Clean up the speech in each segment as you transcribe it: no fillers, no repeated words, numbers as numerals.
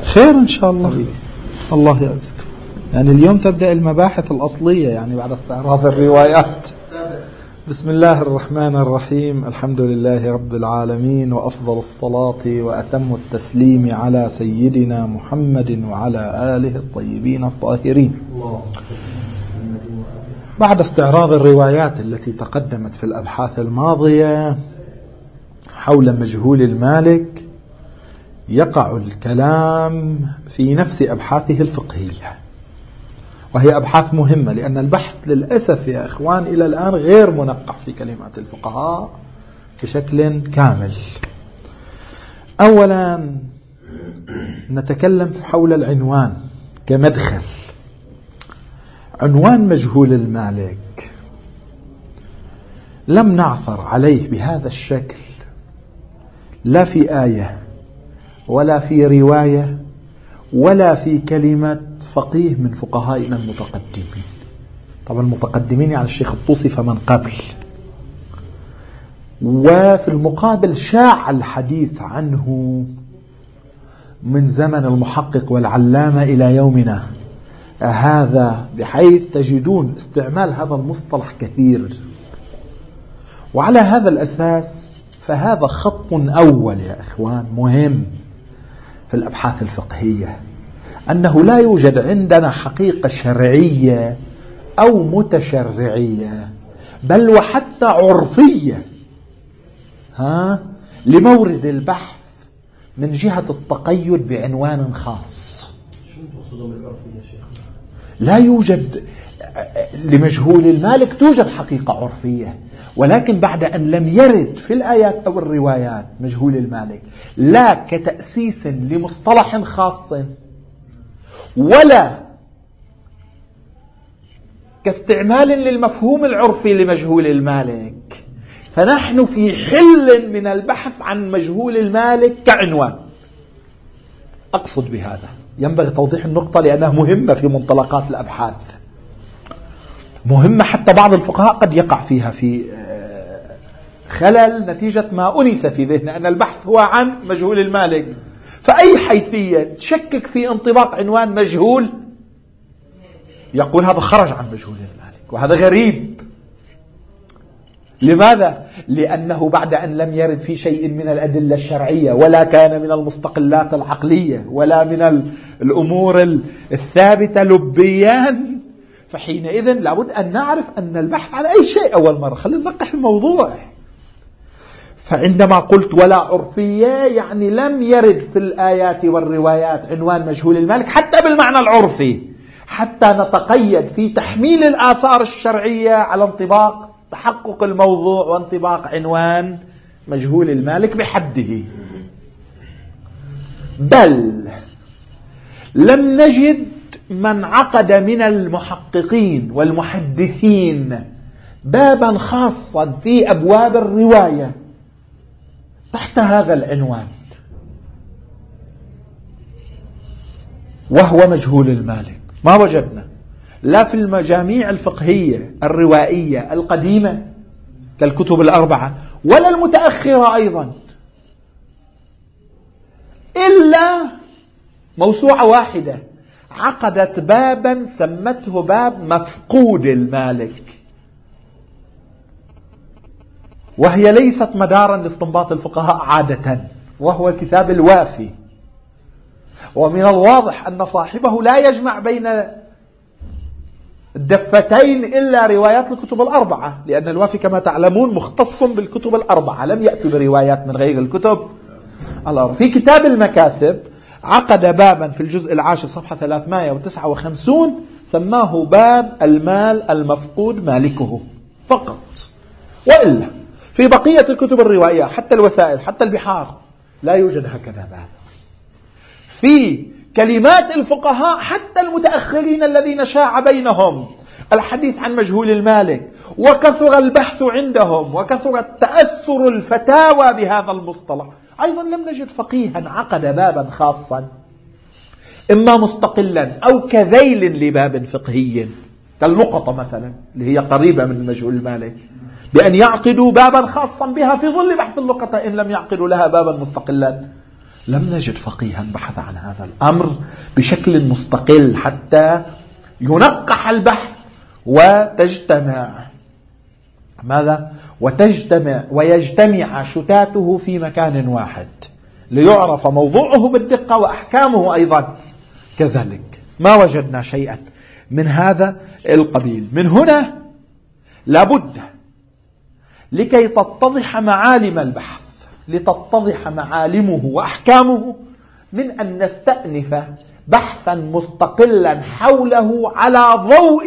خير إن شاء الله. الله يعزك. يعني اليوم تبدأ المباحث الأصلية يعني بعد استعراض الروايات. بسم الله الرحمن الرحيم. الحمد لله رب العالمين، وأفضل الصلاة وأتم التسليم على سيدنا محمد وعلى آله الطيبين الطاهرين. بعد استعراض الروايات التي تقدمت في الأبحاث الماضية حول مجهول المالك، يقع الكلام في نفس أبحاثه الفقهية، وهي أبحاث مهمة، لأن البحث للأسف يا إخوان إلى الآن غير منقح في كلمات الفقهاء بشكل كامل. أولا نتكلم حول العنوان كمدخل. عنوان مجهول المالك لم نعثر عليه بهذا الشكل لا في آية ولا في رواية ولا في كلمة فقيه من فقهائنا المتقدمين. طبعا المتقدمين يعني الشيخ الطوسي فمن قبل، وفي المقابل شاع الحديث عنه من زمن المحقق والعلامة إلى يومنا هذا، بحيث تجدون استعمال هذا المصطلح كثير. وعلى هذا الأساس فهذا خط أول يا إخوان مهم في الأبحاث الفقهية، أنه لا يوجد عندنا حقيقة شرعية أو متشرعية بل وحتى عرفية لمورد البحث من جهة التقيد بعنوان خاص. لا يوجد لمجهول المالك توجد حقيقة عرفية، ولكن بعد أن لم يرد في الآيات أو الروايات مجهول المالك لا كتأسيس لمصطلح خاص ولا كاستعمال للمفهوم العرفي لمجهول المالك، فنحن في حل من البحث عن مجهول المالك كعنوان. أقصد بهذا ينبغي توضيح النقطة لأنها مهمة في منطلقات الأبحاث، مهمة حتى بعض الفقهاء قد يقع فيها في خلل نتيجة ما أنس في ذهنه أن البحث هو عن مجهول المالك، فأي حيثية تشكك في انطباق عنوان مجهول يقول هذا خرج عن مجهول المالك، وهذا غريب. لماذا؟ لأنه بعد أن لم يرد في شيء من الأدلة الشرعية ولا كان من المستقلات العقلية ولا من الأمور الثابتة لبيان، فحينئذ لابد أن نعرف أن البحث عن أي شيء أول مرة. خلينا ننقح الموضوع. فعندما قلت ولا عرفية يعني لم يرد في الآيات والروايات عنوان مجهول المالك حتى بالمعنى العرفي، حتى نتقيد في تحميل الآثار الشرعية على انطباق تحقق الموضوع وانطباق عنوان مجهول المالك بحده. بل لم نجد من عقد من المحققين والمحدثين بابا خاصا في أبواب الرواية تحت هذا العنوان وهو مجهول المالك. ما وجدنا لا في المجاميع الفقهية الروائية القديمة كالكتب الأربعة ولا المتأخرة أيضا إلا موسوعة واحدة عقدت بابا سمته باب مفقود المالك، وهي ليست مدارا لاستنباط الفقهاء عادة، وهو الكتاب الوافي. ومن الواضح أن صاحبه لا يجمع بين الدفتين إلا روايات الكتب الأربعة، لأن الوافي كما تعلمون مختص بالكتب الأربعة، لم يأتي بروايات من غير الكتب الأربعة. في كتاب المكاسب عقد بابا في الجزء العاشر صفحة 359 سماه باب المال المفقود مالكه فقط، وإلا في بقية الكتب الروائية حتى الوسائل حتى البحار لا يوجد هكذا باب. في كلمات الفقهاء حتى المتأخرين الذين شاع بينهم الحديث عن مجهول المالك وكثر البحث عندهم وكثر تأثر الفتاوى بهذا المصطلح، أيضا لم نجد فقيها عقد بابا خاصا إما مستقلا أو كذيل لباب فقهي كاللقطة مثلا اللي هي قريبة من مجهول المالك، بأن يعقدوا بابا خاصا بها في ظل بحث اللقطة إن لم يعقدوا لها بابا مستقلا. لم نجد فقيها بحث عن هذا الأمر بشكل مستقل حتى ينقح البحث وتجتمع ماذا؟ ويجتمع شتاته في مكان واحد ليعرف موضوعه بالدقة وأحكامه أيضا كذلك. ما وجدنا شيئا من هذا القبيل. من هنا لابد لكي تتضح معالم البحث، لتتضح معالمه وأحكامه، من أن نستأنف بحثا مستقلا حوله على ضوء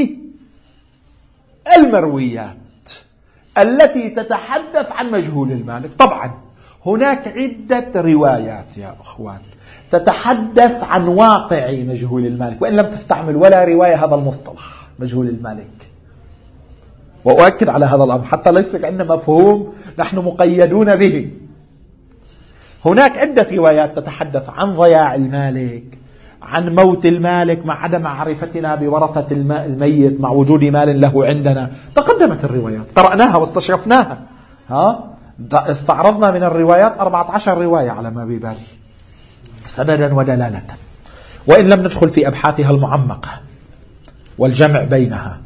المرويات التي تتحدث عن مجهول المالك. طبعا هناك عدة روايات يا أخوان تتحدث عن واقع مجهول المالك، وإن لم تستعمل ولا رواية هذا المصطلح مجهول المالك. وأؤكد على هذا الأمر حتى ليس عندنا مفهوم نحن مقيدون به. هناك عدة روايات تتحدث عن ضياع المالك، عن موت المالك مع عدم معرفتنا بورثة الميت مع وجود مال له عندنا. تقدمت الروايات، قرأناها واستشرفناها. استعرضنا من الروايات 14 رواية على ما ببالي سندا ودلالة، وإن لم ندخل في أبحاثها المعمقة والجمع بينها.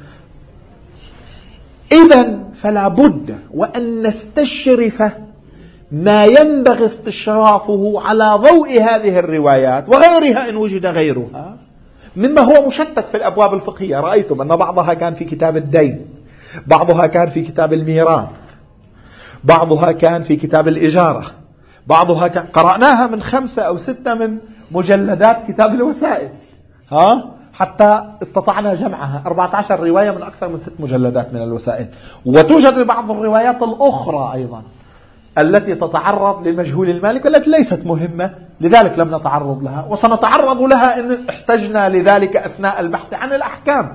إذن فلا بد وأن نستشرف ما ينبغي استشرافه على ضوء هذه الروايات وغيرها إن وجد غيرها مما هو مشتت في الأبواب الفقهية. رأيتم أن بعضها كان في كتاب الدين، بعضها كان في كتاب الميراث، بعضها كان في كتاب الإجارة، بعضها كان قرأناها من 5 أو 6 من مجلدات كتاب الوسائل حتى استطعنا جمعها 14 رواية من أكثر من 6 مجلدات من الوسائل. وتوجد بعض الروايات الأخرى أيضا التي تتعرض لمجهول المالك والتي ليست مهمة، لذلك لم نتعرض لها، وسنتعرض لها إن احتجنا لذلك أثناء البحث عن الأحكام.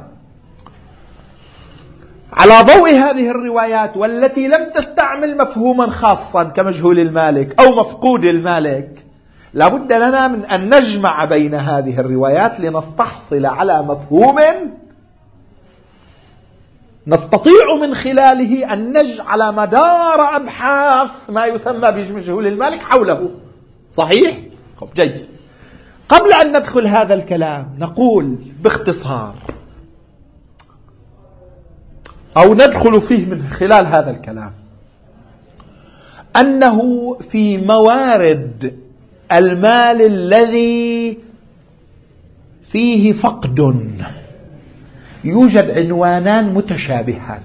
على ضوء هذه الروايات والتي لم تستعمل مفهوما خاصا كمجهول المالك أو مفقود المالك، لابد لنا من أن نجمع بين هذه الروايات لنستحصل على مفهوم نستطيع من خلاله أن نجعل مدار أبحاث ما يسمى بمجهول المالك حوله. صحيح؟ جيد. قبل أن ندخل هذا الكلام نقول باختصار أو ندخل فيه من خلال هذا الكلام أنه في موارد المال الذي فيه فقد يوجد عنوانان متشابهان.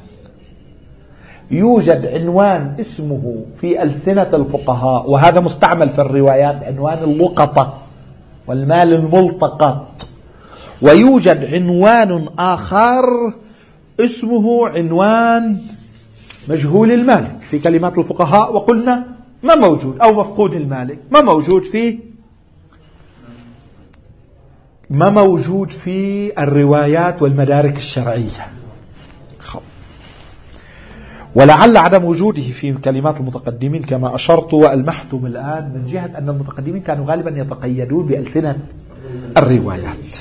يوجد عنوان اسمه في ألسنة الفقهاء وهذا مستعمل في الروايات عنوان اللقطة والمال الملتقط، ويوجد عنوان آخر اسمه عنوان مجهول المالك في كلمات الفقهاء. وقلنا ما موجود أو مفقود المالك ما موجود في الروايات والمدارك الشرعية، ولعل عدم وجوده في كلمات المتقدمين كما أشرت وألمحتم الآن من جهة أن المتقدمين كانوا غالبا يتقيدون بألسنة الروايات.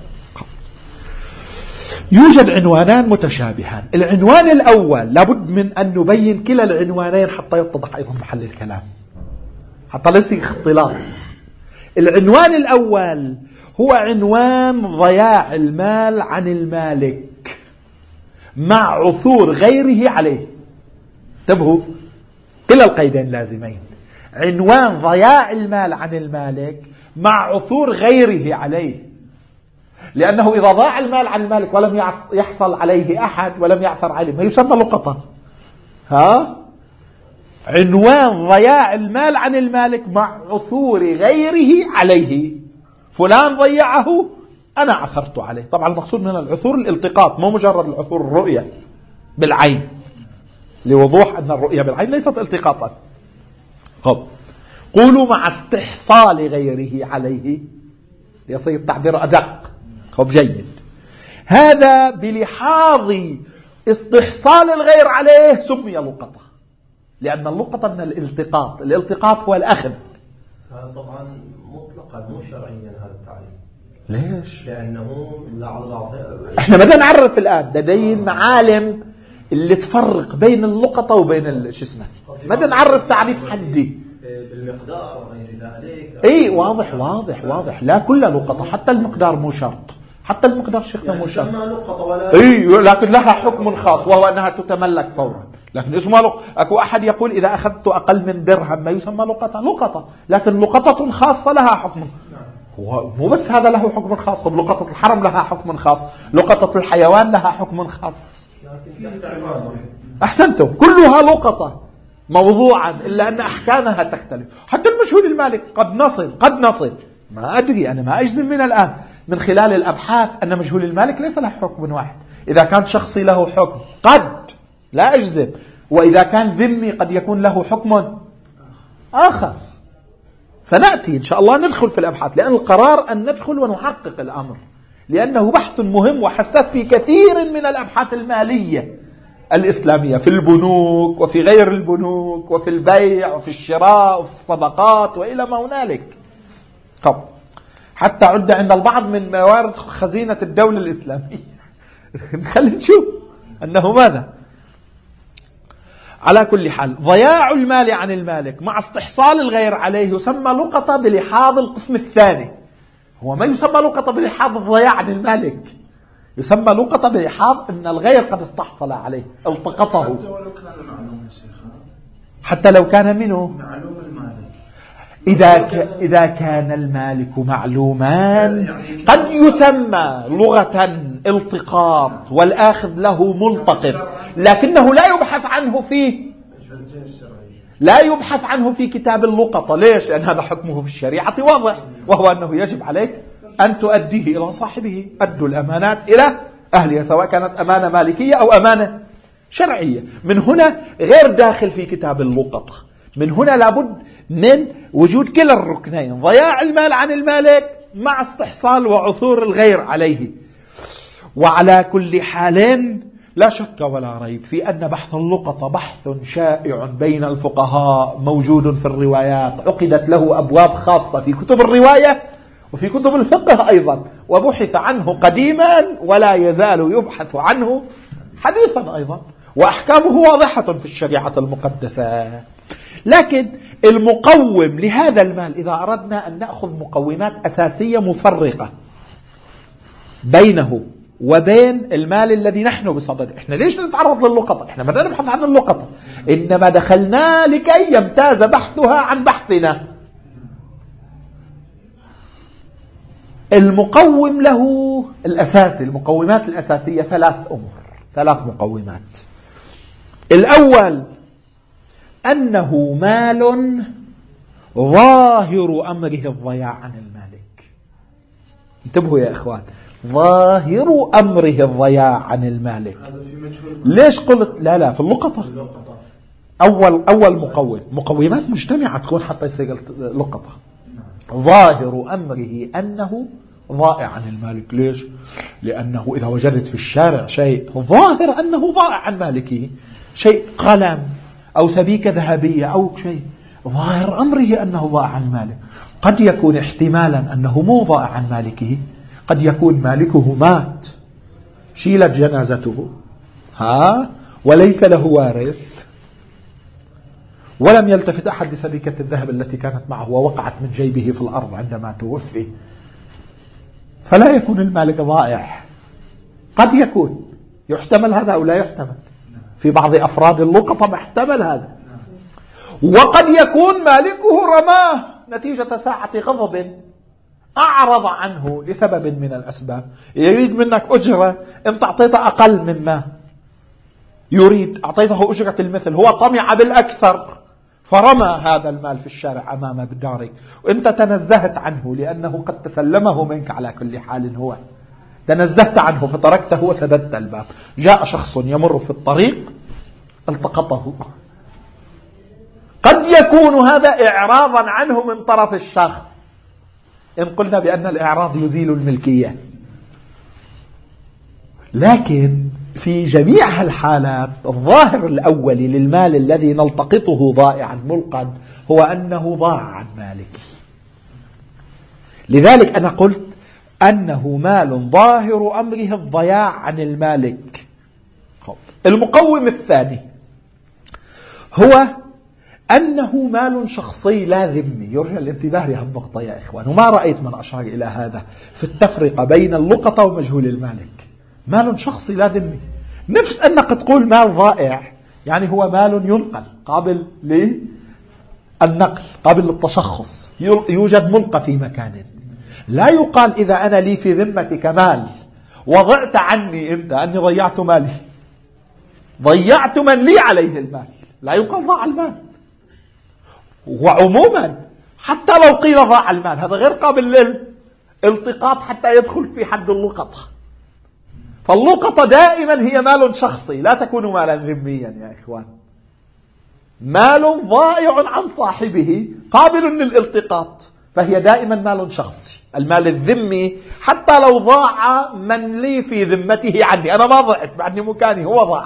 يوجد عنوانان متشابهان. العنوان الأول لابد من أن نبين كلا العنوانين حتى يتضح أيضا محل الكلام، حتى لا يصير اختلاط. العنوان الأول هو عنوان ضياع المال عن المالك مع عثور غيره عليه. انتبهوا، كلا القيدين لازمين. عنوان ضياع المال عن المالك مع عثور غيره عليه، لأنه إذا ضاع المال عن المالك ولم يحصل عليه أحد ولم يعثر عليه ما يسمى لقطة. عنوان ضياع المال عن المالك مع عثور غيره عليه، فلان ضيعه أنا عثرت عليه. طبعا المقصود من العثور الالتقاط، مو مجرد العثور الرؤية بالعين، لوضوح أن الرؤية بالعين ليست التقاطا. قولوا مع استحصال غيره عليه يصير التعبير أدق. جيد. هذا بلحاظ استحصال الغير عليه سمي لقطة، لأن اللقطة من الالتقاط. الالتقاط هو الأخذ. هذا طبعا مطلقا مو شرعيا هذا التعريف. ليش؟ لأنه احنا بدنا نعرف الآن لدي معالم اللي تفرق بين اللقطة وبين شو اسمه. بدنا نعرف تعريف حدي. المقدار وغير ذلك. اي واضح واضح واضح. لا كل لقطة، حتى المقدار مو شرط، حتى المقدار شيخنا مو شرط. اي لكن لها حكم خاص وهو انها تتملك فورا. لكن اسمها اكو احد يقول اذا اخذت اقل من درهم ما يسمى لقطة. لقطة، لكن لقطة خاصة لها حكم. هو مو بس هذا له حكم خاص، لقطة الحرم لها حكم خاص، لقطة الحيوان لها حكم خاص. أحسنتم، كلها لقطة موضوعا إلا أن أحكامها تختلف. حتى المجهول المالك قد نصل ما أدري، أنا ما أجزم من الآن من خلال الأبحاث أن مجهول المالك ليس له حكم واحد. إذا كان شخصي له حكم قد لا أجزم، وإذا كان ذمي قد يكون له حكم آخر. سنأتي إن شاء الله ندخل في الأبحاث، لأن القرار أن ندخل ونحقق الأمر، لأنه بحث مهم وحساس في كثير من الأبحاث المالية الإسلامية، في البنوك وفي غير البنوك وفي البيع وفي الشراء وفي الصدقات وإلى ما هنالك. طب حتى عد عند البعض من موارد خزينة الدولة الإسلامية. خلينا نشوف أنه ماذا. على كل حال ضياع المال عن المالك مع استحصال الغير عليه يسمى لقطة بلحاظ القسم الثاني. هو ما يسمى لقطة بلحاظ الضياع عن المالك، يسمى لقطة بلحاظ أن الغير قد استحصل عليه التقطه. حتى ولو كان معلوم شيخ، حتى لو كان منه معلوم المالك. إذا كان المالك معلومان قد يسمى لغة التقاط والآخذ له ملتقط، لكنه لا يبحث عنه فيه، لا يبحث عنه في كتاب اللقطة. ليش؟ لأن هذا حكمه في الشريعة واضح، وهو أنه يجب عليك أن تؤديه إلى صاحبه. أدوا الأمانات إلى أهلها، سواء كانت أمانة مالكية أو أمانة شرعية. من هنا غير داخل في كتاب اللقطة. من هنا لابد من وجود كلا الركنين، ضياع المال عن المالك مع استحصال وعثور الغير عليه. وعلى كل حال لا شك ولا ريب في أن بحث اللقطة بحث شائع بين الفقهاء، موجود في الروايات، عقدت له أبواب خاصة في كتب الرواية وفي كتب الفقه أيضا، وبحث عنه قديما ولا يزال يبحث عنه حديثا أيضا، وأحكامه واضحة في الشريعة المقدسة. لكن المقوم لهذا المال، إذا أردنا أن نأخذ مقومات أساسية مفرقة بينه وبين المال الذي نحن بصدده. إحنا ليش نتعرض للقطة؟ إحنا بدنا نبحث عن اللقطة، إنما دخلنا لكي يمتاز بحثها عن بحثنا. المقوم له الأساسي، المقومات الأساسية ثلاث مقومات. الأول أنه مال ظاهر أمره الضياع عن المالك. انتبهوا يا إخوان، ظاهر أمره الضياع عن المالك. ليش قلت لا في اللقطة؟ أول مقوم، مقومات مجتمعة تكون حتى يصير لقطة. ظاهر أمره أنه ضائع عن المالك. ليش؟ لأنه إذا وجدت في الشارع شيء ظاهر أنه ضائع عن مالكه، شيء قلم أو سبيكة ذهبية أو شيء، ظاهر أمره أنه ضائع عن مالك. قد يكون احتمالا أنه مو ضائع عن مالكه، قد يكون مالكه مات، شيلت جنازته وليس له وارث، ولم يلتفت أحد لسبيكة الذهب التي كانت معه ووقعت من جيبه في الأرض عندما توفي، فلا يكون المالك ضائع. قد يكون، يحتمل هذا أو لا يحتمل، في بعض أفراد اللقطة محتمل هذا. وقد يكون مالكه رماه نتيجة ساعة غضب، أعرض عنه لسبب من الأسباب، يريد منك أجرة، أنت أعطيته أقل مما يريد، أعطيته أجرة المثل، هو طمع بالأكثر فرمى هذا المال في الشارع أمام بدارك، وأنت تنزهت عنه لأنه قد تسلمه منك. على كل حال هو تنزهت عنه فتركته وسددت الباب. جاء شخص يمر في الطريق التقطه، قد يكون هذا إعراضا عنه من طرف الشخص، إن قلنا بأن الإعراض يزيل الملكية. لكن في جميع الحالات الظاهر الأولي للمال الذي نلتقطه ضائعا ملقا هو أنه ضاع عن مالك. لذلك أنا قلت أنه مال ظاهر أمره الضياع عن المالك. المقوم الثاني هو أنه مال شخصي لا ذمي. يرجى الانتباه لهالنقطة يا إخوان، وما رأيت من أشار إلى هذا في التفرقة بين اللقطة ومجهول المالك. مال شخصي لا ذمي، نفس أنك تقول مال ضائع، يعني هو مال ينقل قابل للنقل قابل للتشخص، يوجد ملقى في مكان. لا يقال إذا أنا لي في ذمتك مال وضعت عني أنت أني ضيعت مالي، ضيعت من لي عليه المال، لا يقال ضاع المال. وعموما حتى لو قيل ضاع المال هذا غير قابل للالتقاط حتى يدخل في حد اللقطة. فاللقطة دائما هي مال شخصي، لا تكون مالا ذميا يا إخوان. مال ضائع عن صاحبه قابل للالتقاط، فهي دائما مال شخصي. المال الذمي حتى لو ضاع من لي في ذمته عني، أنا ما ضعت بعدني مكاني، هو ضاع،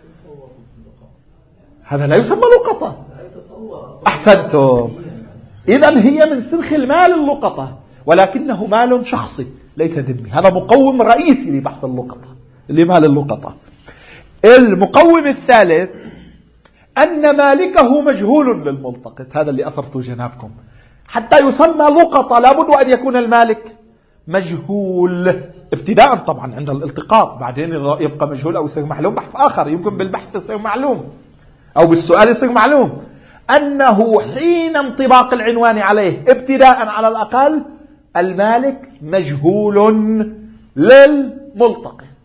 هذا لا يسمى لقطة. أحسنتم. إذن هي من سنخ المال اللقطة، ولكنه مال شخصي ليس ذمي. هذا مقوم رئيسي لبحث اللقطة، لمال اللقطة. المقوم الثالث أن مالكه مجهول للملتقط، هذا اللي أثرت جنابكم. حتى يسمى لقطة لابد أن يكون المالك مجهول ابتداء طبعا عند الالتقاط، بعدين يبقى مجهول أو يصير معلوم بحث آخر، يمكن بالبحث يصير معلوم أو بالسؤال يصير معلوم. أنه حين انطباق العنوان عليه ابتداء على الأقل المالك مجهول للملتقط،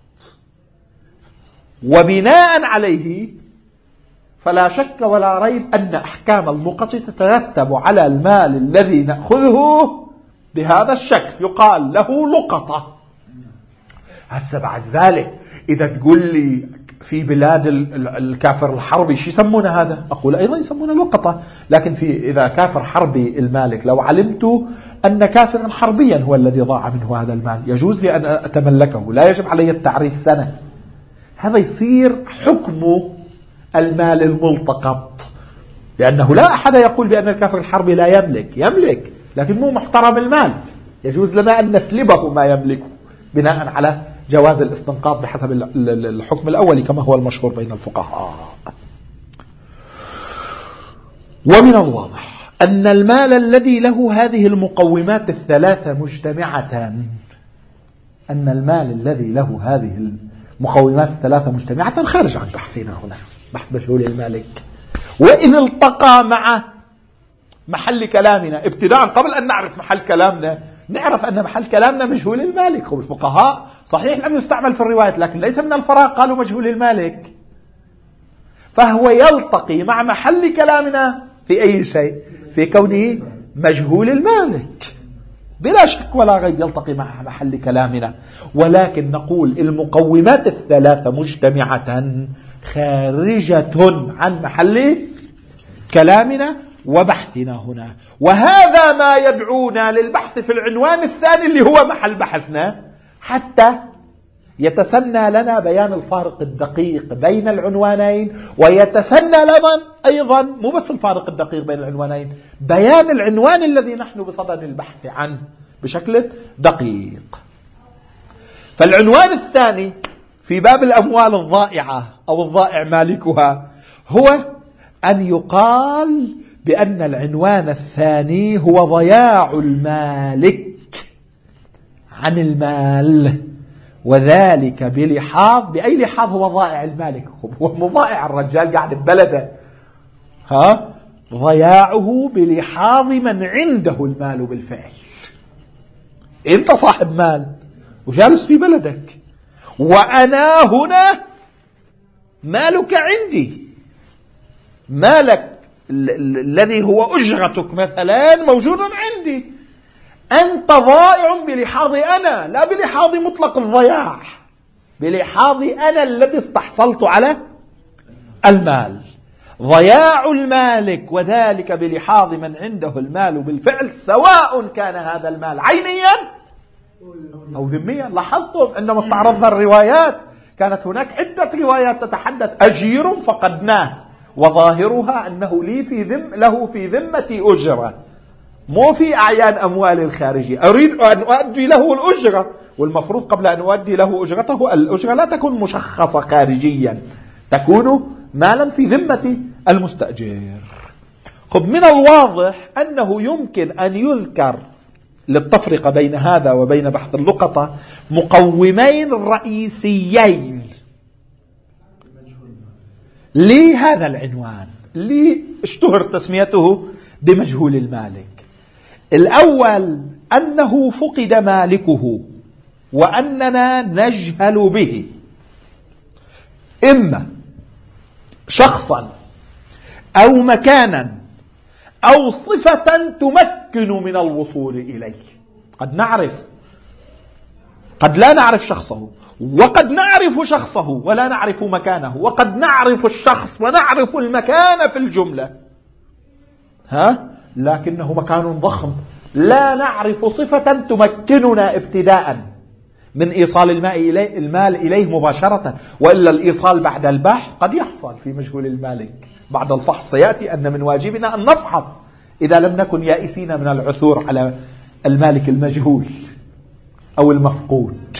وبناء عليه فلا شك ولا ريب أن أحكام اللقطة تترتب على المال الذي نأخذه بهذا الشكل، يقال له لقطة. هسه بعد ذلك إذا تقول لي في بلاد الكافر الحربي شو يسمونه هذا؟ أقول أيضا يسمونه لقطة. لكن إذا كافر حربي المالك، لو علمت أن كافرا حربيا هو الذي ضاع منه هذا المال يجوز لي أن أتملكه، لا يجب علي التعريف سنة. هذا يصير حكم المال الملتقط، لأنه لا أحد يقول بأن الكافر الحربي لا يملك، لكن مو محترم المال، يجوز لنا أن نسلبه ما يملكه بناء على جواز الاستنقاط بحسب الحكم الأولي كما هو المشهور بين الفقهاء. ومن الواضح أن المال الذي له هذه المقومات الثلاثة مجتمعة، أن المال الذي له هذه المقومات الثلاثة مجتمعة خارج عن بحثنا هنا، بحث مجهول المالك. وإن التقى مع محل كلامنا ابتداء، قبل أن نعرف محل كلامنا نعرف أن محل كلامنا مجهول المالك. والفقهاء صحيح لم يستعمل في الروايات، لكن ليس من الفراغ قالوا مجهول المالك، فهو يلتقي مع محل كلامنا في أي شيء، في كونه مجهول المالك بلا شك ولا ريب، يلتقي مع محل كلامنا. ولكن نقول المقومات الثلاثة مجتمعة خارجة عن محل كلامنا وبحثنا هنا، وهذا ما يدعونا للبحث في العنوان الثاني اللي هو محل بحثنا، حتى يتسنى لنا بيان الفارق الدقيق بين العنوانين، ويتسنى لنا أيضا مو بس الفارق الدقيق بين العنوانين، بيان العنوان الذي نحن بصدد البحث عنه بشكل دقيق. فالعنوان الثاني في باب الأموال الضائعة أو الضائع مالكها هو أن يقال بأن العنوان الثاني هو ضياع المالك عن المال، وذلك بلحاظ، بأي لحاظ هو ضائع المالك؟ هو مضائع، الرجال قاعد ببلده، ضياعه بلحاظ من عنده المال بالفعل. انت صاحب مال وجالس في بلدك، وأنا هنا مالك عندي، مالك الذي هو أجرتك مثلا موجود عندي، أنت ضائع بلحاظ أنا، لا بلحاظ مطلق الضياع، بلحاظ أنا الذي استحصلت على المال. ضياع المالك وذلك بلحاظ من عنده المال بالفعل، سواء كان هذا المال عينيا أو ذميا. لاحظتم عندما استعرضنا الروايات كانت هناك عدة روايات تتحدث أجير فقدناه، وظاهرها أنه له في ذمتي أجرة، مو في أعيان أموال الخارجية، أريد أن أؤدي له الأجرة، والمفروض قبل أن أؤدي له أجرته الأجرة لا تكون مشخصة خارجيا، تكون مالا في ذمة المستأجر. خب من الواضح أنه يمكن أن يذكر للتفرقة بين هذا وبين بحث اللقطة مقومين رئيسيين لهذا العنوان اللي اشتهر تسميته بمجهول المالك. الأول أنه فقد مالكه وأننا نجهل به، إما شخصا أو مكانا أو صفة تمكن من الوصول إليه. قد نعرف، قد لا نعرف شخصه، وقد نعرف شخصه ولا نعرف مكانه، وقد نعرف الشخص ونعرف المكان في الجملة، لكنه مكان ضخم لا نعرف صفة تمكننا ابتداء من إيصال المال إليه مباشرة، وإلا الإيصال بعد البحث قد يحصل في مجهول المالك. بعد الفحص سيأتي أن من واجبنا أن نفحص إذا لم نكن يائسين من العثور على المالك المجهول أو المفقود.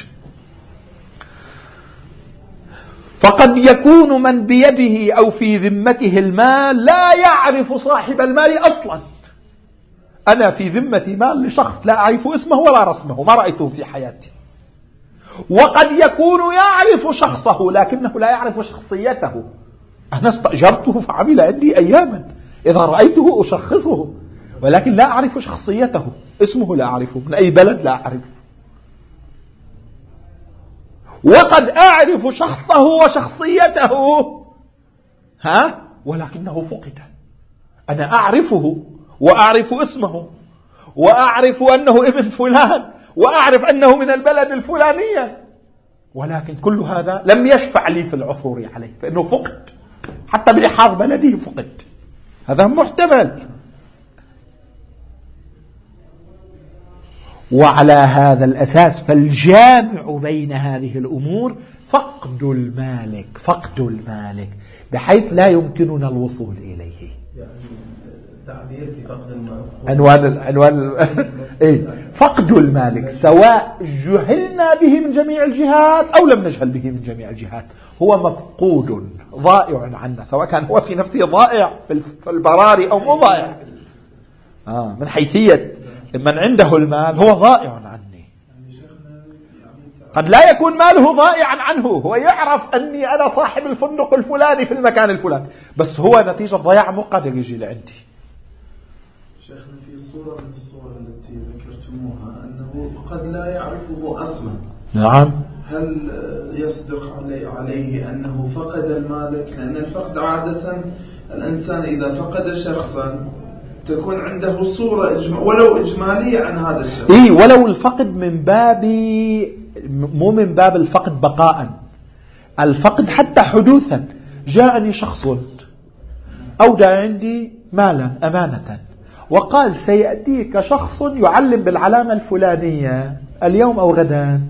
فقد يكون من بيده أو في ذمته المال لا يعرف صاحب المال أصلا. أنا في ذمتي مال لشخص لا أعرف اسمه ولا رسمه، ما رأيته في حياتي. وقد يكون يعرف شخصه لكنه لا يعرف شخصيته. أنا استأجرته فعمل عندي أياما، إذا رأيته أشخصه ولكن لا أعرف شخصيته، اسمه لا أعرفه، من أي بلد لا أعرفه. وقد أعرف شخصه وشخصيته ولكنه فقد. أنا أعرفه وأعرف اسمه وأعرف أنه ابن فلان وأعرف أنه من البلد الفلانية، ولكن كل هذا لم يشفع لي في العثور عليه، فإنه فقد حتى بلحاظ بلده فقد. هذا محتمل. وعلى هذا الأساس فالجامع بين هذه الأمور فقد المالك بحيث لا يمكننا الوصول إليه. تعبير في فقد المالك عنوان فقد المالك، سواء جهلنا به من جميع الجهات أو لم نجهل به من جميع الجهات، هو مفقود ضائع عنا، سواء كان هو في نفسه ضائع في البراري أو مو ضائع. من حيثية من عنده المال هو ضائع عني. قد لا يكون ماله ضائعا عنه، هو يعرف أني أنا صاحب الفندق الفلاني في المكان الفلاني، بس هو نتيجة ضياع مو قادر يجي لعندي. شيخنا في صورة من الصور التي ذكرتموها أنه قد لا يعرفه أصلا. نعم. هل يصدق عليه أنه فقد المالك؟ لأن الفقد عادة الإنسان إذا فقد شخصا تكون عنده صورة ولو إجمالية عن هذا الشخص. ولو الفقد من باب مو من باب الفقد بقاء، الفقد حتى حدوثا. جاءني شخص أودع عندي مالا أمانة وقال سيأتيك شخص يعلم بالعلامة الفلانية اليوم أو غدا،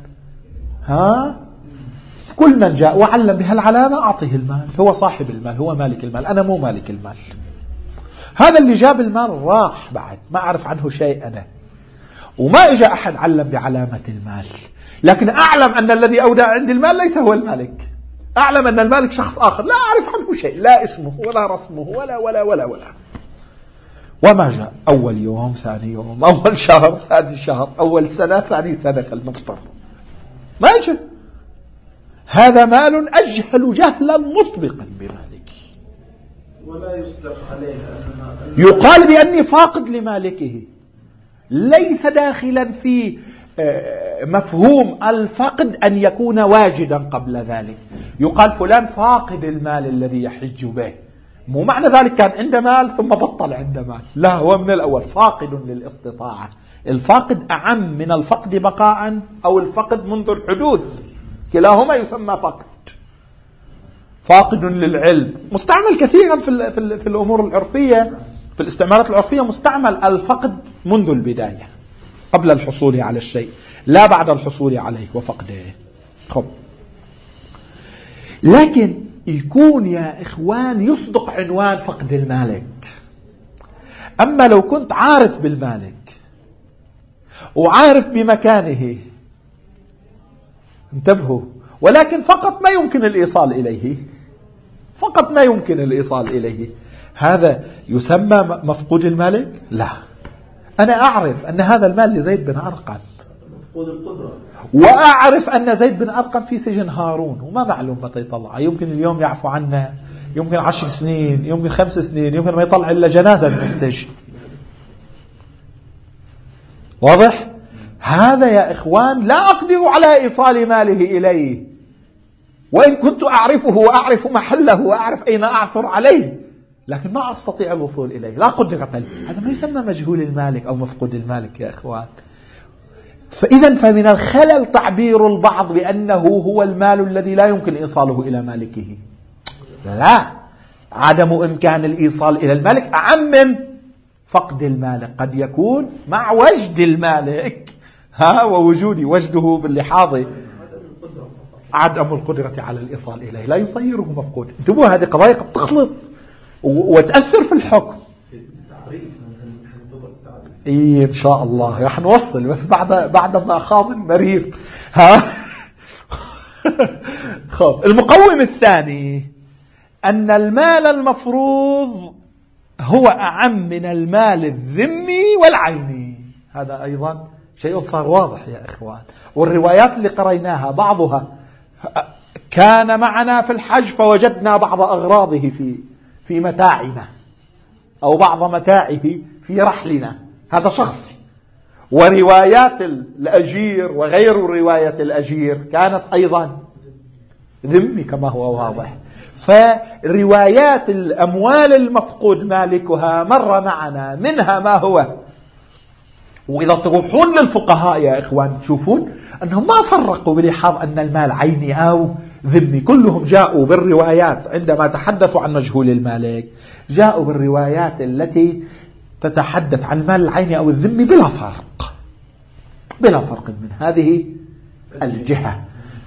كل من جاء وعلم بها العلامة أعطيه المال، هو صاحب المال، هو مالك المال، أنا مو مالك المال. هذا اللي جاب المال راح بعد ما أعرف عنه شيء أنا، وما إجا أحد علم بعلامة المال، لكن أعلم أن الذي أودع عندي المال ليس هو المالك، أعلم أن المالك شخص آخر لا أعرف عنه شيء، لا اسمه ولا رسمه ولا ولا ولا ولا. وما جاء أول يوم، ثاني يوم، أول شهر، ثاني شهر، أول سنة، ثاني سنة المفترض ما جاء. هذا مال أجهل جهلا مسبقا بمالك، ولا يصدق عليه يقال بأني فاقد لمالكه، ليس داخلا في مفهوم الفقد أن يكون واجدا قبل ذلك. يقال فلان فاقد المال الذي يحج به، مو معنى ذلك كان عنده مال ثم بطل عنده مال، لا، هو من الأول فاقد للاستطاعة. الفاقد أعم من الفقد بقاء أو الفقد منذ الحدوث، كلاهما يسمى فقد. فاقد للعلم مستعمل كثيرا في الأمور العرفية، في الاستعمالات العرفية مستعمل الفقد منذ البداية قبل الحصول على الشيء، لا بعد الحصول عليه وفقده. خب، لكن يكون يا إخوان يصدق عنوان فقد المالك. أما لو كنت عارف بالمالك وعارف بمكانه، انتبهوا، ولكن فقط ما يمكن الإيصال إليه، فقط ما يمكن الإيصال إليه، هذا يسمى مفقود المالك؟ لا. أنا أعرف أن هذا المال لزيد بن أرقم، مفقود القدرة، وأعرف أن زيد بن أرقم في سجن هارون وما معلوم متى يطلع، يمكن اليوم يعفو عنه، يمكن 10 سنين، يمكن 5 سنين، يمكن ما يطلع إلا جنازة من السجن. واضح؟ هذا يا إخوان لا أقدر على إيصال ماله إليه، وإن كنت أعرفه وأعرف محله وأعرف أين أعثر عليه، لكن ما أستطيع الوصول إليه، لا قدرة لي. هذا ما يسمى مجهول المالك أو مفقود المالك يا إخوان. فإذا فمن الخلل تعبير البعض بأنه هو المال الذي لا يمكن إيصاله إلى مالكه. لا، عدم إمكان الإيصال إلى المالك أعم من فقد المالك. قد يكون مع وجد المالك ووجود وجده باللحاظ عدم القدرة على الإيصال إليه لا يصيره مفقود. انتبهوا، هذه قضايا قد تخلط وتأثر في الحكم. إيه إن شاء الله رح نوصل، بس بعد ما خاض مرير. المقوم الثاني أن المال المفروض هو أعم من المال الذمي والعيني. هذا أيضا شيء صار واضح يا إخوان. والروايات اللي قريناها بعضها كان معنا في الحج فوجدنا بعض أغراضه في متاعنا، أو بعض متاعه في رحلنا، هذا شخصي. وروايات الأجير وغير رواية الأجير كانت أيضا ذمي كما هو واضح. فروايات الأموال المفقود مالكها مر معنا، منها ما هو، وإذا تروحون للفقهاء يا إخوان تشوفون أنهم ما فرقوا بلحاظ أن المال عيني أو ذمي. كلهم جاءوا بالروايات عندما تحدثوا عن مجهول المالك، جاءوا بالروايات التي تتحدث عن المال العيني أو الذمي بلا فرق من هذه الجهة.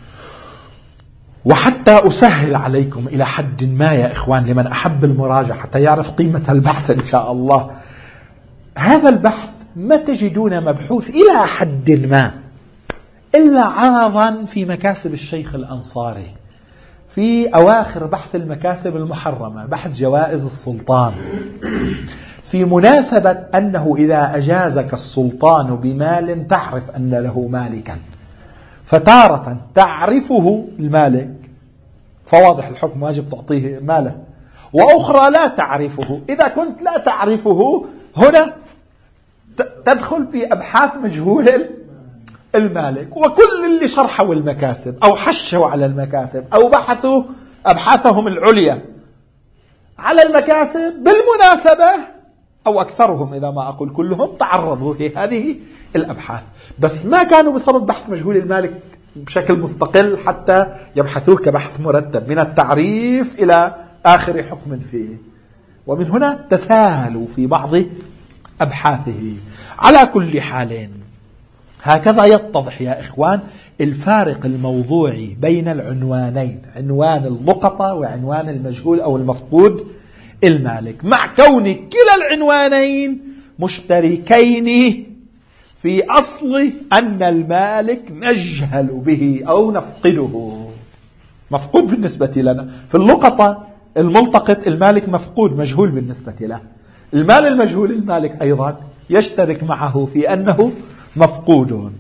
وحتى أسهل عليكم إلى حد ما يا إخوان لمن أحب المراجعة حتى يعرف قيمة البحث إن شاء الله، هذا البحث ما تجدون مبحوث إلى حد ما إلا عرضا في مكاسب الشيخ الأنصاري في أواخر بحث المكاسب المحرمة، بحث جوائز السلطان، في مناسبة أنه إذا أجازك السلطان بمال تعرف أن له مالكا، فتارة تعرفه المالك فواضح الحكم واجب تعطيه ماله، وأخرى لا تعرفه. إذا كنت لا تعرفه هنا تدخل في أبحاث مجهول المالك. وكل اللي شرحوا المكاسب أو حشوا على المكاسب أو بحثوا أبحاثهم العليا على المكاسب بالمناسبة، أو أكثرهم إذا ما أقول كلهم، تعرضوا لهذه الأبحاث، بس ما كانوا بصدد بحث مجهول المالك بشكل مستقل حتى يبحثوه كبحث مرتب من التعريف إلى آخر حكم فيه. ومن هنا تساهلوا في بعض أبحاثه. على كل حال هكذا يتضح يا إخوان الفارق الموضوعي بين العنوانين، عنوان اللقطة وعنوان المجهول أو المفقود المالك، مع كون كلا العنوانين مشتركين في أصل أن المالك نجهل به أو نفقده. مفقود بالنسبة لنا في اللقطة الملتقط، المالك مفقود مجهول بالنسبة له. المال المجهول المالك أيضا يشترك معه في أنه مفقود،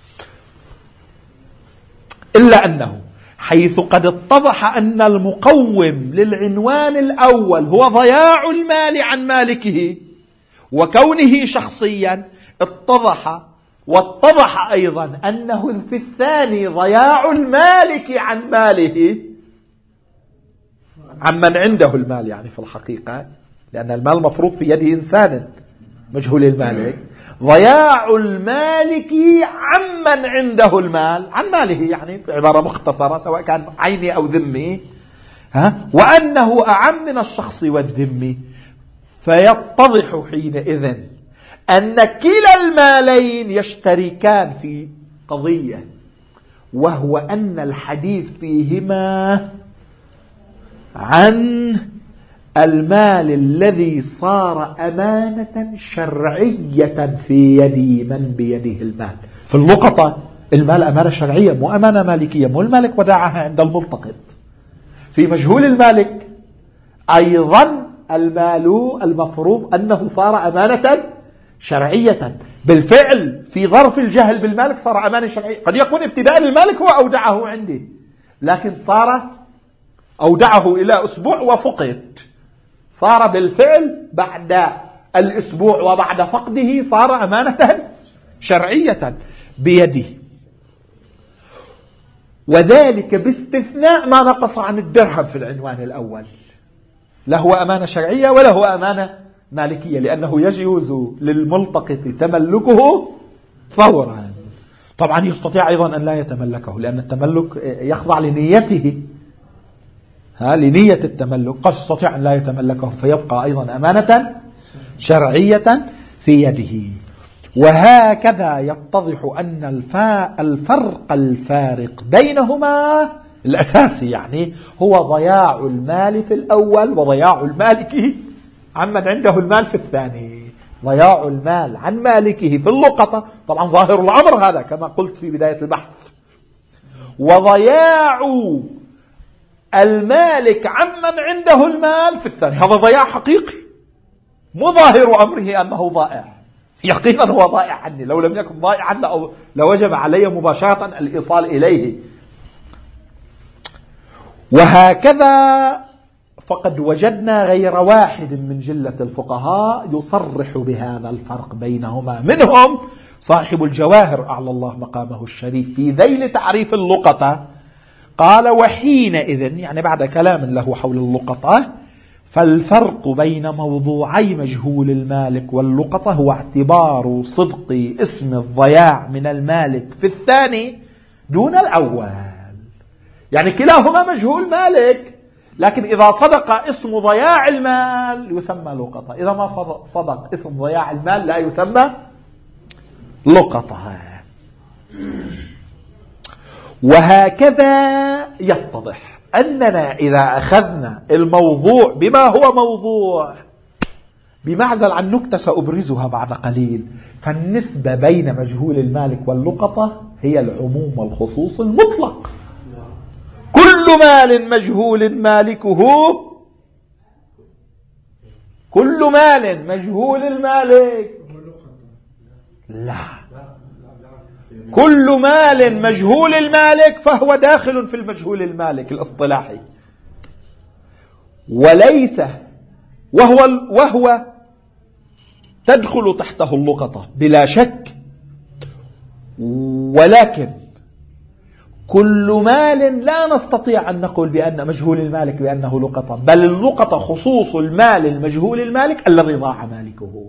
إلا أنه حيث قد اتضح أن المقوم للعنوان الأول هو ضياع المال عن مالكه وكونه شخصيا، واتضح أيضا أنه في الثاني ضياع المالك عن ماله، عمن عنده المال يعني في الحقيقة، لأن المال مفروض في يد إنسان مجهول المالك، ضياع المالك عمن عنده المال، عن ماله يعني بعبارة مختصرة سواء كان عيني أو ذمي، وأنه أعم من الشخص والذمي. فيتضح حينئذ أن كلا المالين يشتركان في قضية، وهو أن الحديث فيهما عن المال الذي صار أمانة شرعية في يد من بيده المال. في اللقطة المال أمانة شرعية مو أمانة مالكية، مو المالك وداعها عند الملتقط. في مجهول المالك أيضا المال المفروض أنه صار أمانة شرعية. بالفعل في ظرف الجهل بالمالك صار أمانة شرعية. قد يكون ابتداء المالك هو أودعه عندي، لكن صار أودعه إلى أسبوع وفقد، صار بالفعل بعد الأسبوع وبعد فقده صار أمانة شرعية بيده، وذلك باستثناء ما نقص عن الدرهم في العنوان الأول. لا هو أمانة شرعية ولا هو أمانة مالكية، لأنه يجوز للملتقط تملكه فورا. طبعا يستطيع أيضا أن لا يتملكه، لأن التملك يخضع لنيته، لنية التملك. قد يستطيع أن لا يتملكه فيبقى أيضا أمانة شرعية في يده. وهكذا يتضح أن الفرق الفارق بينهما الأساسي يعني هو ضياع المال في الأول وضياع المالك عمن عنده المال في الثاني. ضياع المال عن مالكه في اللقطة طبعا ظاهر الأمر هذا كما قلت في بداية البحث، وضياع المالك عمن عنده المال في الثاني هذا ضياع حقيقي، مو ظاهر أمره أنه ضائع، يقينا هو ضائع عني. لو لم يكن ضائعا لوجب علي مباشرة الإيصال إليه. وهكذا فقد وجدنا غير واحد من جلة الفقهاء يصرح بهذا الفرق بينهما، منهم صاحب الجواهر أعلى الله مقامه الشريف في ذيل تعريف اللقطة، قال وحينئذ يعني بعد كلام له حول اللقطة فالفرق بين موضوعي مجهول المالك واللقطة هو اعتبار صدق اسم الضياع من المالك في الثاني دون الأول. يعني كلاهما مجهول مالك، لكن إذا صدق اسم ضياع المال يسمى لقطة، إذا ما صدق اسم ضياع المال لا يسمى لقطة. وهكذا يتضح أننا إذا أخذنا الموضوع بما هو موضوع بمعزل عن نكتة سأبرزها بعد قليل، فالنسبة بين مجهول المالك واللقطة هي العموم والخصوص المطلق. كل مال مجهول مالكه، كل مال مجهول المالك، لا، كل مال مجهول المالك فهو داخل في المجهول المالك الاصطلاحي، وليس وهو تدخل تحته اللقطة بلا شك. ولكن كل مال لا نستطيع أن نقول بأن مجهول المالك بأنه لقطة، بل اللقطة خصوص المال المجهول المالك الذي ضاع مالكه.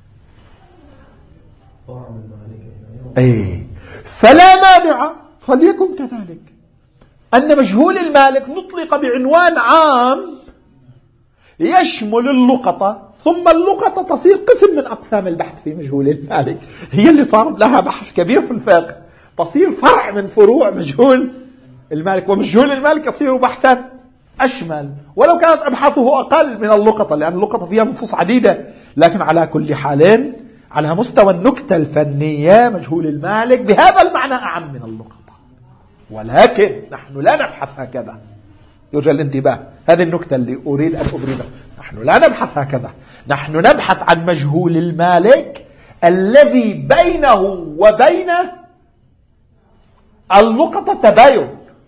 فلا مانع، فليكن كذلك، أن مجهول المالك نطلق بعنوان عام يشمل اللقطة، ثم اللقطة تصير قسم من أقسام البحث في مجهول المالك، هي اللي صار لها بحث كبير في الفقه، تصير فرع من فروع مجهول المالك، ومجهول المالك يصير بحثا أشمل، ولو كانت أبحاثه أقل من اللقطة، لأن اللقطة فيها نصوص عديدة. لكن على كل حال على مستوى النكتة الفنية مجهول المالك بهذا المعنى أعم من اللقطة، ولكن نحن لا نبحث هكذا. يرجى الانتباه، هذه النكتة اللي أريد أن أبرزها. نحن لا نبحث هكذا، نحن نبحث عن مجهول المالك الذي بينه وبين اللقطة تباين.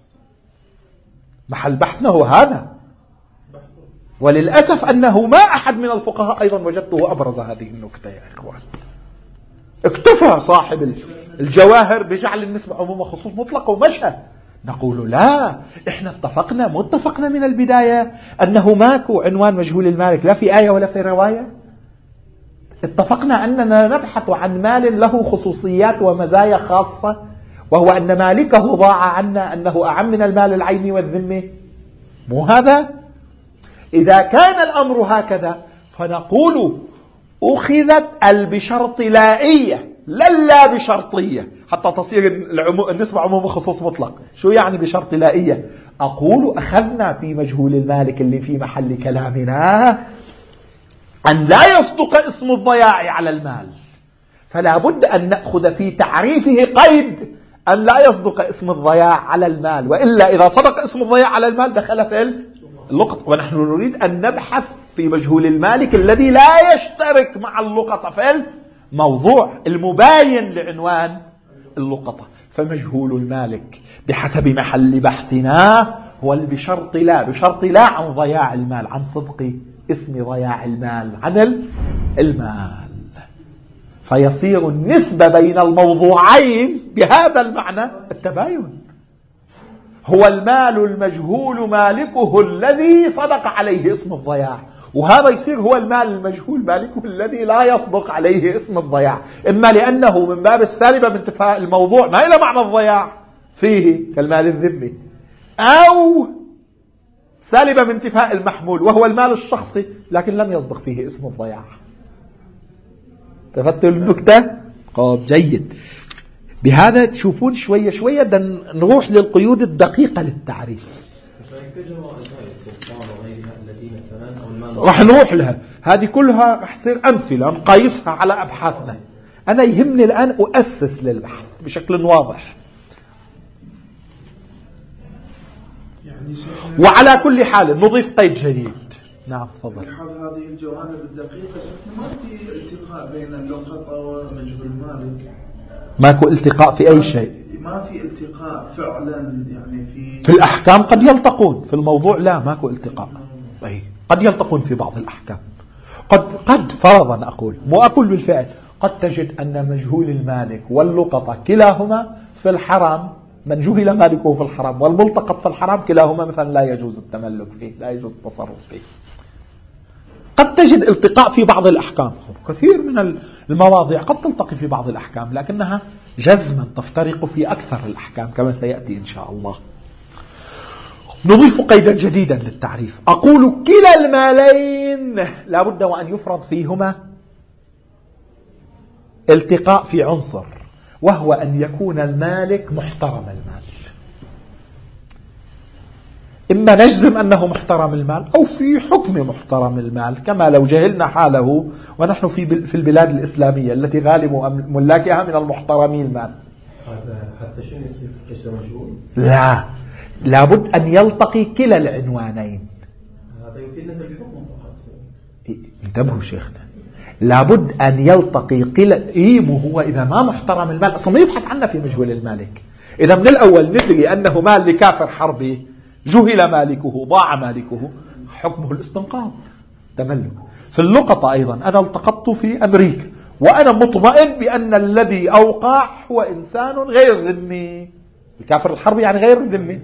محل بحثنا هو هذا، وللأسف أنه ما أحد من الفقهاء أيضا وجدته أبرز هذه النكتة يا إخوان. اكتفى صاحب الجواهر بجعل النسبة عموم خصوص مطلق ومشى. نقول لا، احنا اتفقنا من البداية أنه ماكو عنوان مجهول المالك لا في آية ولا في رواية. اتفقنا أننا نبحث عن مال له خصوصيات ومزايا خاصة، وهو أن مالكه ضاع عنا، أنه أعم من المال العيني والذمة. مو هذا؟ إذا كان الأمر هكذا فنقول أخذت بشرط لائية لا بشرطية حتى تصير النسبة عموم خصوص مطلق. شو يعني بشرط لائية؟ أقول أخذنا في مجهول المالك اللي في محل كلامنا أن لا يصدق اسم الضياع على المال، فلا بد أن نأخذ في تعريفه قيد أن لا يصدق اسم الضياع على المال، وإلا إذا صدق اسم الضياع على المال دخل في اللقطة. ونحن نريد أن نبحث في مجهول المالك الذي لا يشترك مع اللقطة في الموضوع المباين لعنوان اللقطة. فمجهول المالك بحسب محل بحثنا هو بشرط لا عن ضياع المال، عن صدق اسم ضياع المال عن المال. فيصير النسبة بين الموضوعين بهذا المعنى التباين. هو المال المجهول مالكه الذي صدق عليه اسم الضياع، وهذا يصير هو المال المجهول مالكه الذي لا يصدق عليه اسم الضياع، إما لأنه من باب السالبة من انتفاء الموضوع ما إلى معنى الضياع فيه كالمال الذمي، أو سالبة من انتفاء المحمول وهو المال الشخصي لكن لم يصدق فيه اسم الضياع. تفتوا النكتة؟ جيد. بهذا تشوفون شوية شوية نروح للقيود الدقيقة للتعريف. راح نروح لها، هذه كلها راح تصير أمثلة نقيسها على أبحاثنا. أنا يهمني الآن أؤسس للبحث بشكل واضح. وعلى كل حال نضيف قيد جديد. نعم تفضل. هذه الجوانب الدقيقة ما في التقاء بين اللقطة ومجهول المالك. ماكو التقاء في أي شيء. ما في التقاء فعلا يعني في الأحكام قد يلتقون، في الموضوع لا ماكو التقاء. قد يلتقون في بعض الأحكام. قد فرضا أقول مو أقول بالفعل، قد تجد أن مجهول المالك واللقطة كلاهما في الحرام، من جهل مالكه في الحرام والملتقط في الحرام كلاهما مثلا لا يجوز التملك فيه، لا يجوز التصرف فيه. قد تجد التقاء في بعض الأحكام، كثير من المواضيع قد تلتقي في بعض الأحكام لكنها جزما تفترق في أكثر الأحكام كما سيأتي إن شاء الله. نضيف قيدا جديدا للتعريف، أقول كلا المالين لا بد وأن يفرض فيهما التقاء في عنصر، وهو أن يكون المالك محترم المال. إما نجزم أنه محترم المال أو في حكم محترم المال، كما لو جهلنا حاله ونحن في البلاد الإسلامية التي غالب ملاكها من المحترمين المال. حتى شنو يصير كسر مجهول؟ لا، لابد أن يلتقي كلا العنوانين. هذا يفيدنا الحكم فقط. انتبهوا شيخنا، لابد أن يلتقي كلا. هو إذا ما محترم المال أصلا ما يبحث عنه في مجهول المالك. إذا من الأول ندري أنه مال لكافر حربي جهل مالكه ضاع مالكه، حكمه الاستنقاذ تملك. في اللقطة أيضا أنا التقطت في أمريكا وأنا مطمئن بأن الذي أوقع هو إنسان غير ذمي. الكافر الحربي يعني غير ذمي،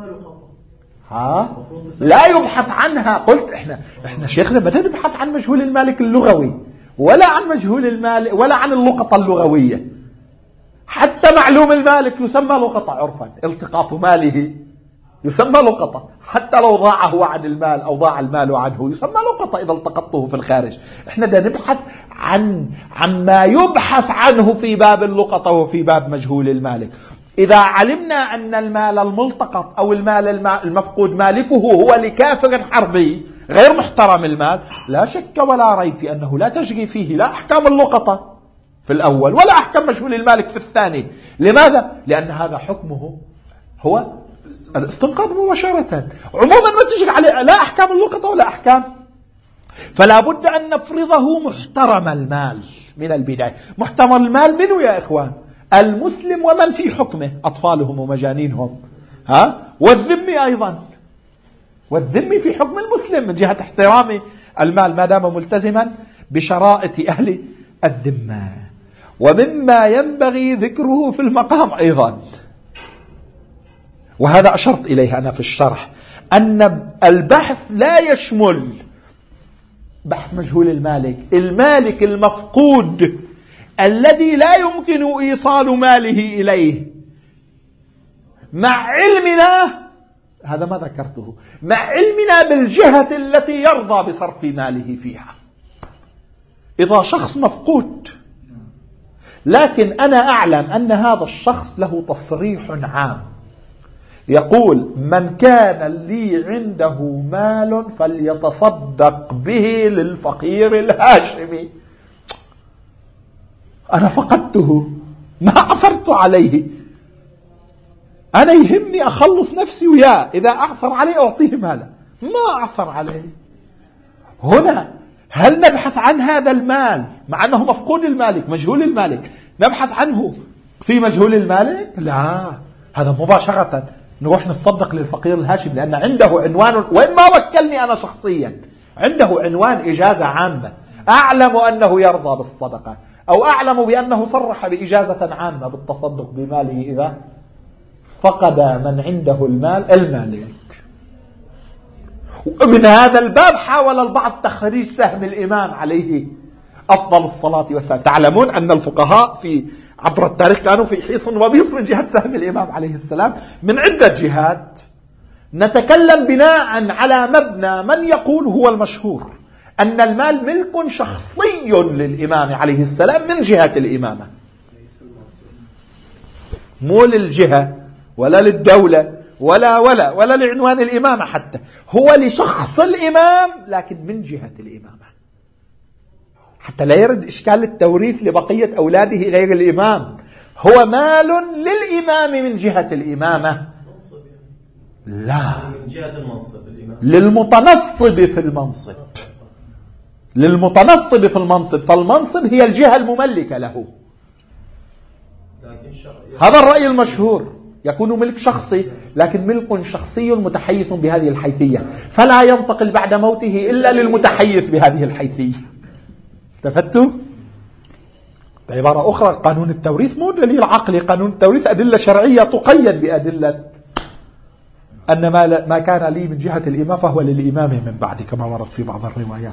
لا يبحث عنها. قلت احنا شيخنا بدنا نبحث عن مجهول المالك اللغوي ولا عن مجهول المال ولا عن اللقطة اللغوية. حتى معلوم المالك يسمى لقطة عرفا، التقاط ماله يسمى لقطة، حتى لو ضاع هو عن المال أو ضاع المال عنه يسمى لقطة إذا التقطته في الخارج. احنا بدنا نبحث عما يبحث عنه في باب اللقطة وفي باب مجهول المالك. إذا علمنا أن المال الملتقط أو المال المفقود مالكه هو لكافر حربي غير محترم المال، لا شك ولا ريب في أنه لا تجري فيه لا أحكام اللقطة في الأول ولا أحكام مجهول المالك في الثاني. لماذا؟ لأن هذا حكمه هو الاستنقاذ مباشرة. عموما ما تجري عليه لا أحكام اللقطة ولا أحكام. فلا بد أن نفرضه محترم المال من البداية. محترم المال منه يا إخوان؟ المسلم ومن في حكمه، أطفالهم ومجانينهم، والذمي أيضا، والذمي في حكم المسلم من جهة احترام المال ما دام ملتزما بشرائط أهل الذمة. ومما ينبغي ذكره في المقام أيضا، وهذا أشرت إليه أنا في الشرح، أن البحث لا يشمل بحث مجهول المالك المفقود الذي لا يمكن إيصال ماله إليه، مع علمنا هذا ما ذكرته، مع علمنا بالجهة التي يرضى بصرف ماله فيها. إذا شخص مفقود لكن أنا أعلم أن هذا الشخص له تصريح عام يقول من كان لي عنده مال فليتصدق به للفقير الهاشمي، أنا فقدته ما عثرت عليه، أنا يهمني أخلص نفسي وياه، إذا أعثر عليه أعطيه ماله، ما عثر عليه. هنا هل نبحث عن هذا المال مع أنه مفقود المالك مجهول المالك، نبحث عنه في مجهول المالك؟ لا، هذا مباشرة نروح نتصدق للفقير الهاشم، لأن عنده عنوان، وإن ما وكلني أنا شخصيا، عنده عنوان إجازة عامة، أعلم أنه يرضى بالصدقة، أو أعلم بأنه صرح بإجازة عامة بالتصدق بماله إذا فقد من عنده المال المالك. ومن هذا الباب حاول البعض تخريج سهم الإمام عليه أفضل الصلاة والسلام. تعلمون أن الفقهاء في عبر التاريخ كانوا في حيص وبيص من جهة سهم الإمام عليه السلام من عدة جهات. نتكلم بناء على مبنى من يقول هو المشهور أن المال ملك شخصي للإمام عليه السلام من جهة الإمامة، مو للجهة ولا للدولة ولا لعنوان الإمامة، حتى هو لشخص الإمام لكن من جهة الإمامة، حتى لا يرد إشكال التوريث لبقية أولاده غير الإمام. هو مال للإمام من جهة الإمامة، لا من جهة المنصب الإمام، للمتنصب في المنصب، للمتنصب في المنصب، فالمنصب هي الجهة المملكة له. هذا الرأي المشهور، يكون ملك شخصي لكن ملك شخصي متحيث بهذه الحيثية، فلا ينتقل بعد موته إلا للمتحيث بهذه الحيثية. تفتوا؟ بعبارة أخرى قانون التوريث مو دليل عقلي، قانون التوريث أدلة شرعية تقيد بأدلة أن ما كان لي من جهة الإمام فهو للإمام من بعد، كما ورد في بعض الروايات.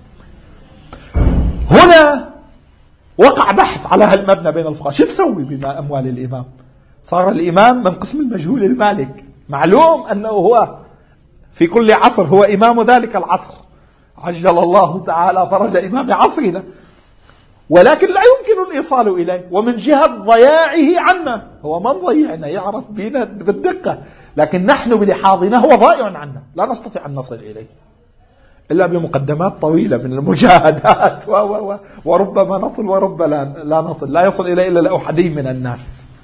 هنا وقع بحث على هالمبنى بين الفقهاء، شو بسوي بما أموال الإمام؟ صار الإمام من قسم المجهول المالك، معلوم أنه هو في كل عصر هو إمام ذلك العصر، عجل الله تعالى فرج إمام عصرنا، ولكن لا يمكن الإيصال إليه. ومن جهة ضياعه عنا، هو من ضيعنا يعرف بنا بالدقة، لكن نحن بلحاظنا هو ضائع عنا، لا نستطيع أن نصل إليه إلا بمقدمات طويلة من المجاهدات وربما نصل ورب لا نصل، لا يصل إليه إلا لأحدين من الناس.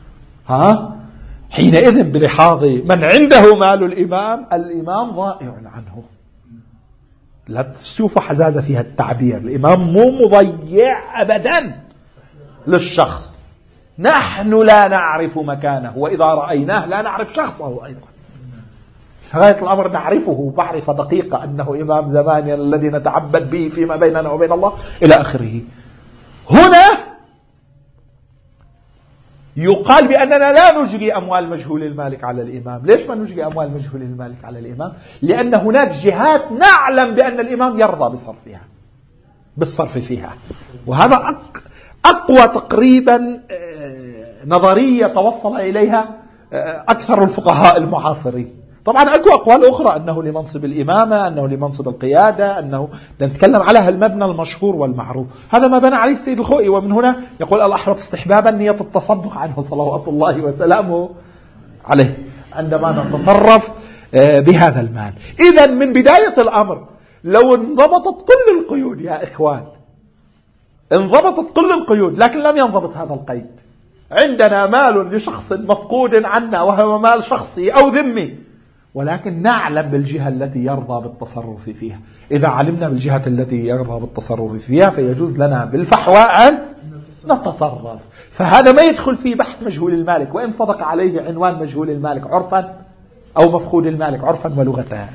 حينئذ بلحاظ من عنده مال الإمام ضائع عنه. لا تشوفوا حزازة فيها التعبير، الإمام مو مضيع أبدا للشخص، نحن لا نعرف مكانه، وإذا رأيناه لا نعرف شخصه أيضا. غاية الأمر نعرفه معرفة دقيقة أنه إمام زماننا الذي نتعبد به فيما بيننا وبين الله إلى آخره. هنا يقال بأننا لا نجري أموال مجهول المالك على الإمام. ليش ما نجري أموال مجهول المالك على الإمام؟ لأن هناك جهات نعلم بأن الإمام يرضى بالصرف فيها، وهذا أقوى تقريبا نظرية توصل إليها أكثر الفقهاء المعاصرين. طبعا أكو أقوال أخرى أنه لمنصب الإمامة، أنه لمنصب القيادة، أنه نتكلم على هالمبنى المشهور والمعروف. هذا ما بنى عليه السيد الخوئي، ومن هنا يقول الأحوط استحبابا نية التصدق عنه صلوات الله وسلامه عليه عندما نتصرف بهذا المال. إذن من بداية الأمر لو انضبطت كل القيود يا إخوان، انضبطت كل القيود، لكن لم ينضبط هذا القيد. عندنا مال لشخص مفقود عنا وهو مال شخصي أو ذمي، ولكن نعلم بالجهة التي يرضى بالتصرف فيها. إذا علمنا بالجهة التي يرضى بالتصرف فيها فيجوز لنا بالفحوى أن نتصرف. فهذا ما يدخل في بحث مجهول المالك، وإن صدق عليه عنوان مجهول المالك عرفا أو مفقود المالك عرفا ولغة.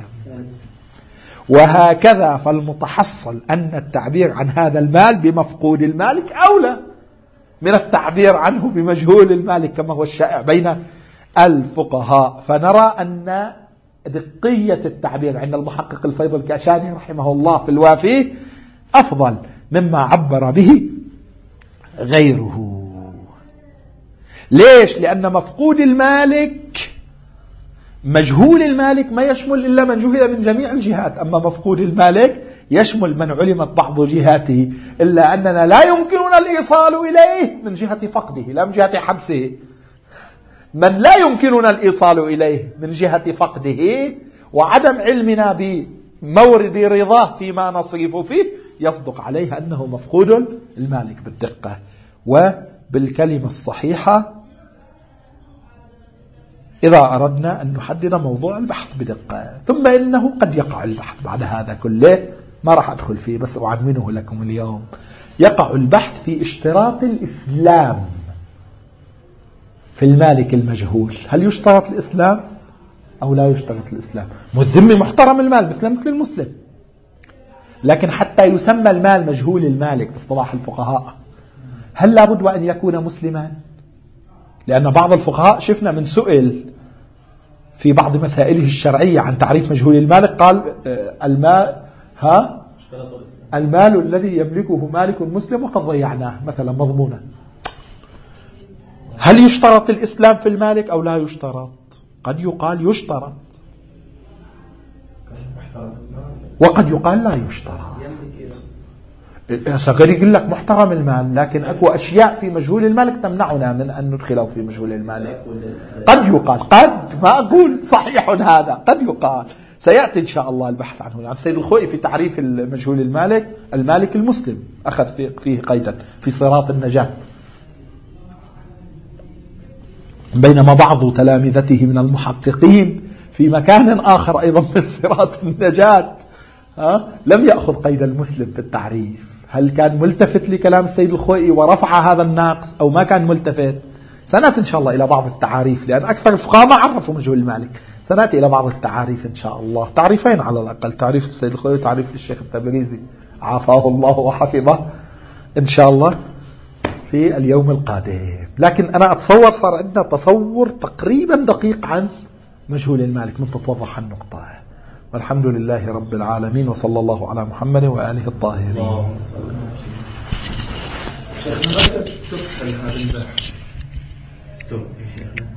وهكذا فالمتحصل أن التعبير عن هذا المال بمفقود المالك أولى من التعبير عنه بمجهول المالك كما هو الشائع بين الفقهاء. فنرى أن دقية التعبير عند المحقق الفيض الكاشاني رحمه الله في الوافي أفضل مما عبر به غيره. ليش؟ لأن مفقود المالك مجهول المالك ما يشمل إلا من جهل من جميع الجهات، أما مفقود المالك يشمل من علمت بعض جهاته، إلا أننا لا يمكننا الإيصال إليه من جهة فقده لا من جهة حبسه. من لا يمكننا الإيصال إليه من جهة فقده وعدم علمنا بمورد رضاه فيما نصرف فيه يصدق عليه أنه مفقود المالك بالدقة. وبالكلمة الصحيحة إذا أردنا أن نحدد موضوع البحث بدقة. ثم إنه قد يقع البحث بعد هذا كله، ما راح أدخل فيه بس أعنونه لكم اليوم. يقع البحث في اشتراط الإسلام في المالك المجهول. هل يشترط الإسلام أو لا يشترط الإسلام؟ الذمي محترم المال مثل المسلم، لكن حتى يسمى المال مجهول المالك باصطلاح الفقهاء هل لابد وأن يكون مسلما؟ لأن بعض الفقهاء شفنا من سئل في بعض مسائله الشرعية عن تعريف مجهول المالك قال المال الذي يملكه مالك مسلم وقد ضيعناه مثلا مضمونا. هل يشترط الإسلام في المالك أو لا يشترط؟ قد يقال يشترط وقد يقال لا يشترط. غير يقول لك محترم المال، لكن أكو أشياء في مجهول المالك تمنعنا من أن ندخله في مجهول المالك. قد يقال، قد ما أقول صحيح هذا، قد يقال. سيأتي إن شاء الله البحث عنه. يعني السيد الخوئي في تعريف المجهول المالك المسلم أخذ فيه قيدا في صراط النجاة، بينما بعض تلامذته من المحققين في مكان آخر أيضا من صراط النجاة لم يأخذ قيد المسلم في التعريف. هل كان ملتفت لكلام السيد الخوئي ورفع هذا الناقص أو ما كان ملتفت؟ سنأتي إن شاء الله إلى بعض التعاريف، لأن أكثر الفقهاء ما عرفوا مجهول المالك. سنأتي إلى بعض التعاريف إن شاء الله، تعريفين على الأقل، تعريف السيد الخوئي وتعريف للشيخ التبريزي عافاه الله وحفظه إن شاء الله في اليوم القادم. لكن أنا أتصور صار عندنا تصور تقريبا دقيق عن مجهول المالك من تتوضح النقطة. والحمد لله رب العالمين، وصلى الله على محمد وآله الطاهرين. اللهم صل على محمد. شيخنا متى تستكمل هذا البحث؟